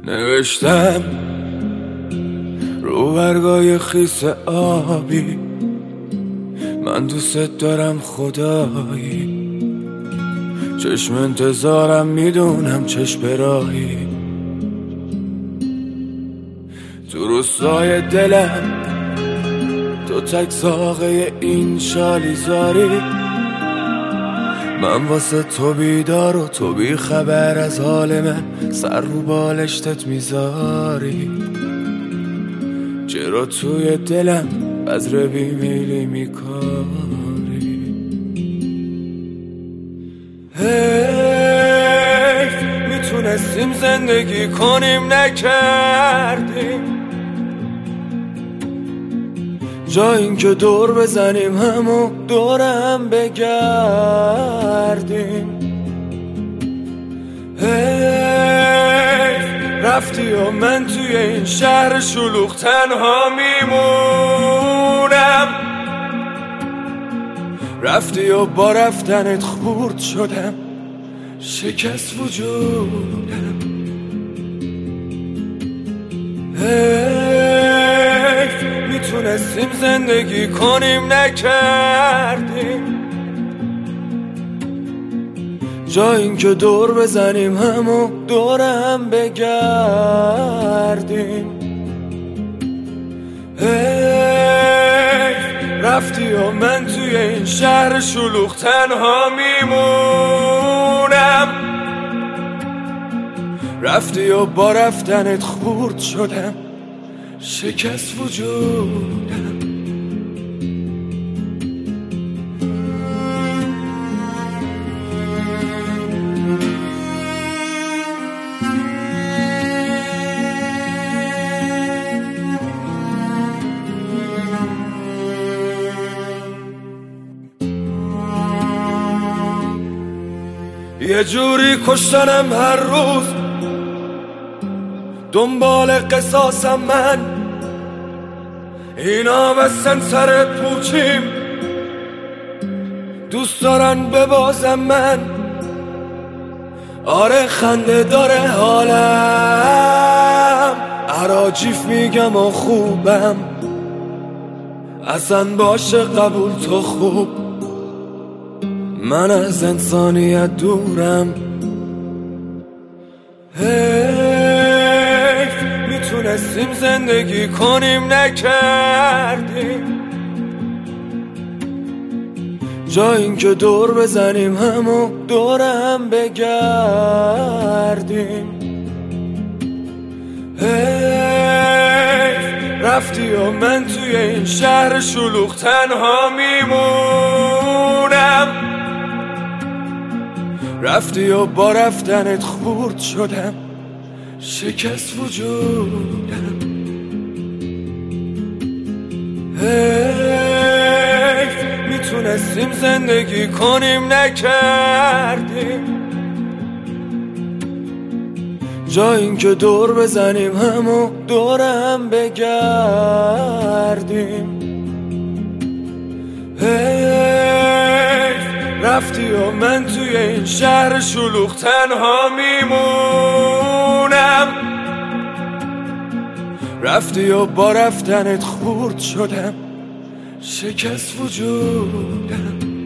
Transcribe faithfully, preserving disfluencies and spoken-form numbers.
نوشتم رو برگای خیس آبی، من دوست دارم خدایی، چشم انتظارم میدونم چشم راهی، تو روستای دلم تو تک ساقه این شالیزاری، من واسه تو بیدار و تو بی خبر از حال من، سر رو بالشتت میذاری، چرا توی دلم بذر بیمیلی میکاری. هی میتونستیم زندگی کنیم نکردیم، جا این که دور بزنیم همو دورم بگردیم. هی رفتی و من توی این شهر شلوغ تنها میمونم، رفتی و با رفتنت خورد شدم، شکست وجودم. هی میتونستیم زندگی کنیم نکردیم، جا این که دور بزنیم همو دورم بگردیم. هی رفتی و من توی این شهر شلوغ تنها میمونم، رفتی و با رفتنت خورد شدم، شکست وجودم. یه جوری کشتنم هر روز، دنبال قصاصم من، اینا بستن سر پوچیم، دوست دارن ببازم من. آره خنده داره حالم، عراجیف میگم و خوبم، اصلا باشه قبول تو خوب، من از انسانیت دورم. هی میتونستیم زندگی کنیم نکردیم، جا این که دور بزنیم همو دورم بگردیم. هی رفتی و من توی این شهر شلوغ تنها میمونم، رفتی و با رفتنت خورد شدم، شکست وجودم. هی میتونستیم زندگی کنیم نکردیم، جا این که دور بزنیم همو دورم بگردیم. هی رفتی و من توی این شهر شلوغ تنها میمونم، رفتی و با رفتنت خورد شدم، شکست وجودم.